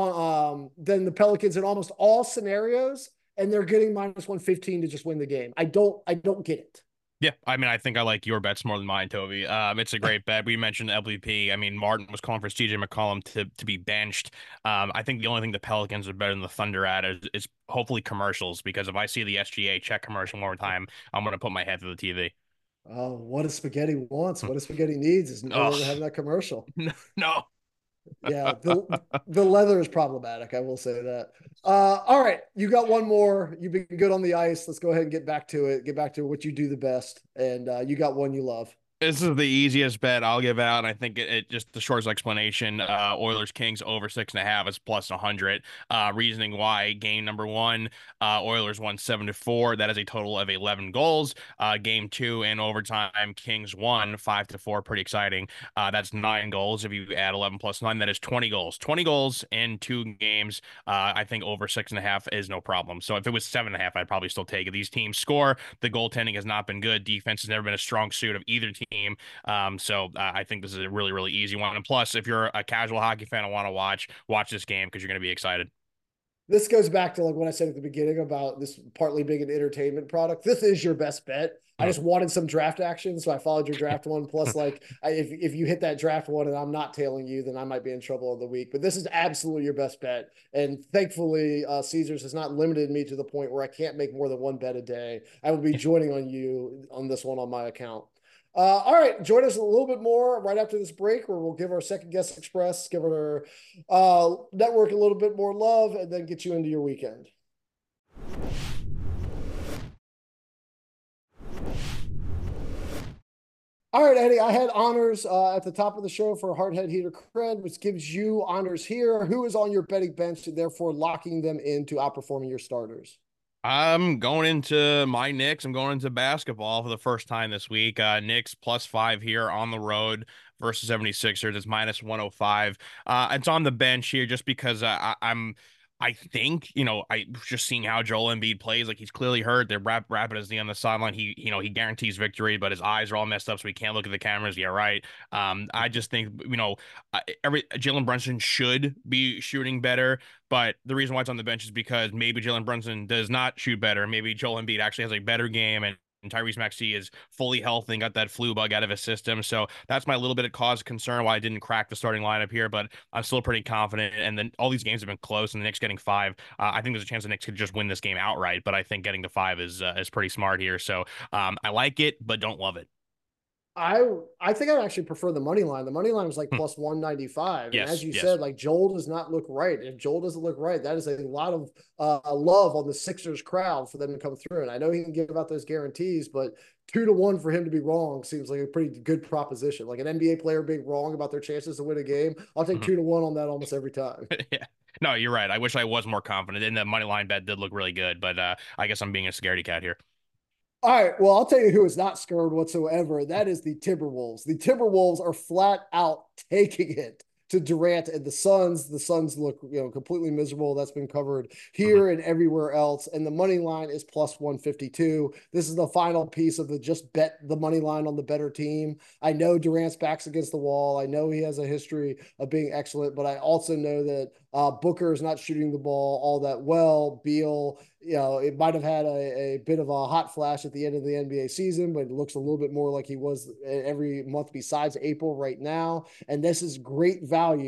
um, than the Pelicans in almost all scenarios, and they're getting minus one fifteen to just win the game. I don't, I don't get it. Yeah, I mean, I think I like your bets more than mine, Toby. Um, it's a great bet. We mentioned L V P. I mean, Martin was calling for C J McCollum to to be benched. Um, I think the only thing the Pelicans are better than the Thunder at is, is hopefully commercials, because if I see the S G A check commercial one more time, I'm going to put my head through the T V. Oh, what a spaghetti wants, what a spaghetti needs is no longer having that commercial. No, no. Yeah, the the leather is problematic. I will say that. Uh, all right, you got one more. You've been good on the ice. Let's go ahead and get back to it. Get back to what you do the best, and uh, you got one you love. This is the easiest bet I'll give out, and I think it, it just the shortest explanation. Uh, Oilers Kings over six and a half is plus a hundred. Uh, reasoning why: game number one, uh, Oilers won seven to four. That is a total of eleven goals. Uh, game two in overtime, Kings won five to four. Pretty exciting. Uh, that's nine goals. If you add eleven plus nine, that is twenty goals. Twenty goals in two games. Uh, I think over six and a half is no problem. So if it was seven and a half, I'd probably still take it. These teams score. The goaltending has not been good. Defense has never been a strong suit of either team. Team. Um, so uh, I think this is a really, really easy one. And plus, if you're a casual hockey fan and want to watch, watch this game because you're going to be excited. This goes back to like what I said at the beginning about this partly being an entertainment product. This is your best bet. I just wanted some draft action, so I followed your draft one. Plus, like, I, if if you hit that draft one and I'm not tailing you, then I might be in trouble of the week. But this is absolutely your best bet. And thankfully, uh, Caesars has not limited me to the point where I can't make more than one bet a day. I will be joining on you on this one on my account. Uh, all right, join us a little bit more right after this break, where we'll give our second guest express, give our uh, network a little bit more love, and then get you into your weekend. All right, Eddie, I had honors uh, at the top of the show for Hardhead Heater Cred, which gives you honors here. Who is on your betting bench and therefore locking them into outperforming your starters? I'm going into my Knicks. I'm going into basketball for the first time this week. Uh, Knicks plus five here on the road versus seventy-sixers. It's minus one oh five. Uh, it's on the bench here just because uh, I, I'm I think, you know, I just seeing how Joel Embiid plays, like he's clearly hurt. They're rap rapid as the on the sideline. He, you know, he guarantees victory, but his eyes are all messed up, so he can't look at the cameras. Yeah, right. Um, I just think, you know, every Jalen Brunson should be shooting better, but the reason why it's on the bench is because maybe Jalen Brunson does not shoot better. Maybe Joel Embiid actually has a better game, and and Tyrese Maxey is fully healthy and got that flu bug out of his system. So that's my little bit of cause of concern why I didn't crack the starting lineup here, but I'm still pretty confident. And then all these games have been close, and the Knicks getting five. Uh, I think there's a chance the Knicks could just win this game outright, but I think getting to five is uh, is pretty smart here. So um, I like it, but don't love it. I I think I actually prefer the money line. The money line was like Hmm. plus one ninety-five. Yes, And as you yes. said, like Joel does not look right. If Joel doesn't look right, that is a lot of uh, love on the Sixers crowd for them to come through. And I know he can give out those guarantees, but two to one for him to be wrong seems like a pretty good proposition. Like an N B A player being wrong about their chances to win a game, I'll take Mhm. two to one on that almost every time. Yeah. No, you're right. I wish I was more confident. And the money line bet did look really good, but uh, I guess I'm being a scaredy cat here. All right. Well, I'll tell you who is not scared whatsoever. That is the Timberwolves. The Timberwolves are flat out taking it to Durant and the Suns. The Suns look, you know, completely miserable. That's been covered here and everywhere else. And the money line is plus one fifty-two. This is the final piece of the just bet the money line on the better team. I know Durant's back's against the wall. I know he has a history of being excellent, but I also know that uh, Booker is not shooting the ball all that well. Beal, you know, it might have had a, a bit of a hot flash at the end of the N B A season, but it looks a little bit more like he was every month besides April right now. And this is great value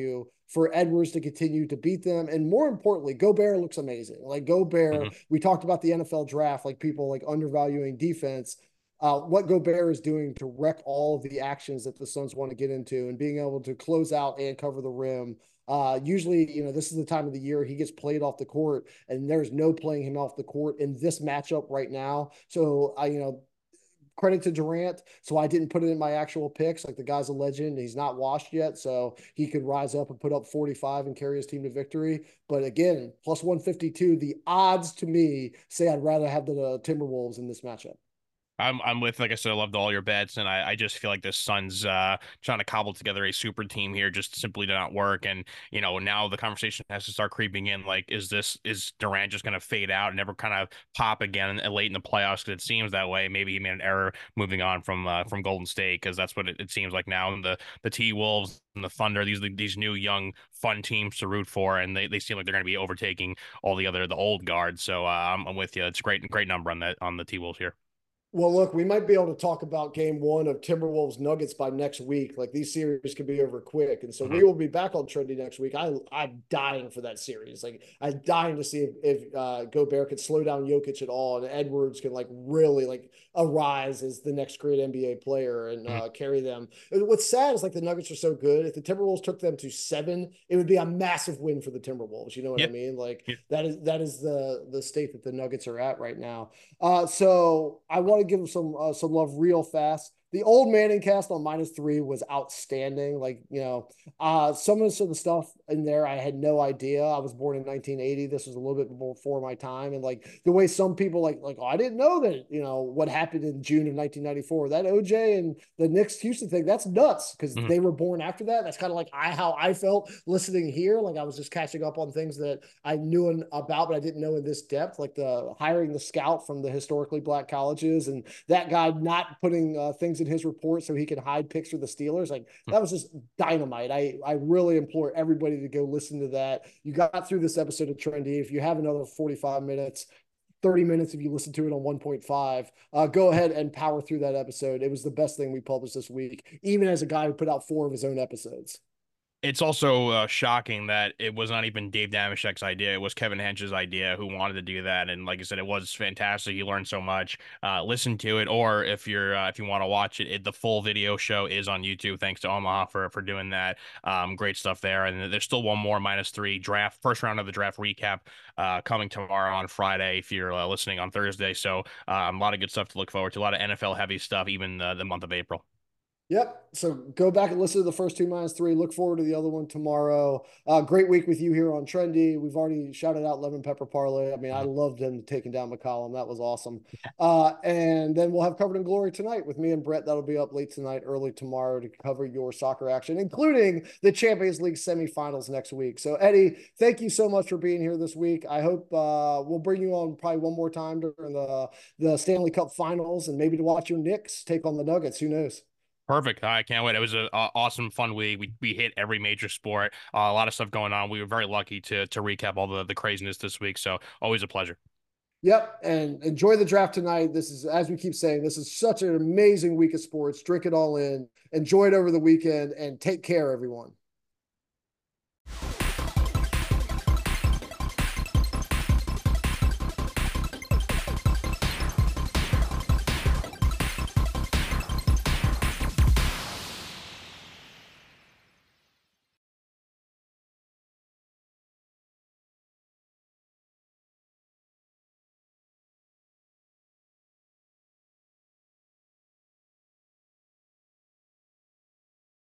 for Edwards to continue to beat them. And more importantly, Gobert looks amazing. Like Gobert, mm-hmm. we talked about the N F L draft, like people like undervaluing defense. Uh, what Gobert is doing to wreck all of the actions that the Suns want to get into and being able to close out and cover the rim. Uh, usually, you know, this is the time of the year he gets played off the court, and there's no playing him off the court in this matchup right now. So, I, you know, credit to Durant. So I didn't put it in my actual picks. Like the guy's a legend. He's not washed yet. So he could rise up and put up forty-five and carry his team to victory. But again, plus one fifty-two, the odds to me say I'd rather have the Timberwolves in this matchup. I'm I'm with, like I said, I loved all your bets, and I, I just feel like the Suns uh, trying to cobble together a super team here just simply did not work. And you know, now the conversation has to start creeping in. Like, is this is Durant just going to fade out and never kind of pop again late in the playoffs? Because it seems that way. Maybe he made an error moving on from uh, from Golden State, because that's what it, it seems like now. And the the T Wolves and the Thunder, these these new young fun teams to root for, and they, they seem like they're going to be overtaking all the other the old guards. So uh, I'm, I'm with you. It's a great great number on that on the T Wolves here. Well, look, we might be able to talk about game one of Timberwolves Nuggets by next week. Like these series could be over quick. And so mm-hmm. we will be back on Trendy next week. I, I'm dying for that series. Like I'm dying to see if, if uh, Gobert could slow down Jokic at all, and Edwards can like really like arise as the next great N B A player and mm-hmm. uh, carry them. What's sad is like the Nuggets are so good. If the Timberwolves took them to seven, it would be a massive win for the Timberwolves. You know what yep. I mean? Like yep. that is, that is the, the state that the Nuggets are at right now. Uh, so I want to give them some uh, some love real fast. The old Manning cast on minus three was outstanding. Like, you know, uh, some of the stuff in there, I had no idea. I was born in nineteen eighty. This was a little bit before my time. And like the way some people like, like, oh, I didn't know that, you know, what happened in June of nineteen ninety-four, that O J and the Knicks Houston thing, that's nuts. Cause mm-hmm. they were born after that. That's kind of like I, how I felt listening here. Like I was just catching up on things that I knew about, but I didn't know in this depth, like the hiring the scout from the historically black colleges and that guy not putting uh, things in his report so he can hide picks for the Steelers. Like that was just dynamite. I, I really implore everybody to go listen to that. You got through this episode of Trendy. If you have another forty-five minutes, thirty minutes, if you listen to it on one point five, uh, go ahead and power through that episode. It was the best thing we published this week, even as a guy who put out four of his own episodes. It's also uh, shocking that it was not even Dave Damashek's idea. It was Kevin Hench's idea, who wanted to do that. And like I said, it was fantastic. You learned so much. Uh, listen to it, or if you're uh, if you want to watch it, it, the full video show is on YouTube. Thanks to Omaha for for doing that. Um, great stuff there. And there's still one more minus three draft, first round of the draft recap uh, coming tomorrow on Friday if you're uh, listening on Thursday. So um, a lot of good stuff to look forward to. A lot of N F L heavy stuff, even uh, the month of April. Yep. So go back and listen to the first two minus three. Look forward to the other one tomorrow. Uh, great week with you here on Trendy. We've already shouted out Lemon Pepper Parlay. I mean, I loved him taking down McCollum. That was awesome. Uh, and then we'll have Covered in Glory tonight with me and Brett. That'll be up late tonight, early tomorrow to cover your soccer action, including the Champions League semifinals next week. So Eddie, thank you so much for being here this week. I hope uh, we'll bring you on probably one more time during the, the Stanley Cup finals and maybe to watch your Knicks take on the Nuggets. Who knows? Perfect. I can't wait. It was an awesome, fun week. We we hit every major sport. Uh, a lot of stuff going on. We were very lucky to to recap all the the craziness this week. So always a pleasure. Yep. And enjoy the draft tonight. This is, as we keep saying, this is such an amazing week of sports. Drink it all in. Enjoy it over the weekend and take care, everyone.